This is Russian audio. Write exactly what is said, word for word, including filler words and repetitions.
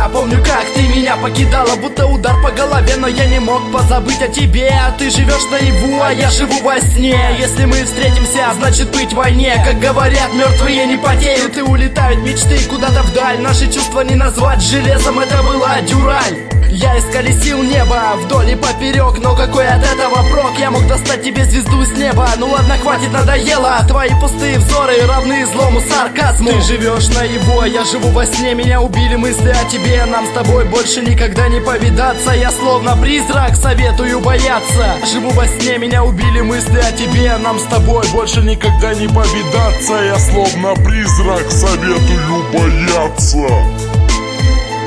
помню, как ты меня покидала, будто удар по голове, но я не мог позабыть о тебе. Ты живешь наяву, а я живу во сне. Если мы встретимся, значит быть в войне. Как говорят, мертвые не потеют и улетают мечты куда-то вдаль. Наши чувства не назвать железом, это была дюраль. Я исколесил небо вдоль и поперек, но какой от этого прок? Я мог достать тебе звезду с неба. Ну ладно, хватит, надоело. Твои пустые взоры равны злому сарказму. Ты живешь наяву, а я живу во сне. Меня убили мысли о тебе. Нам с тобой больше никогда не повидаться. Я словно призрак, советую бояться. Живу во сне, меня убили мысли о тебе. Нам с тобой больше никогда не повидаться. Я словно призрак, советую бояться.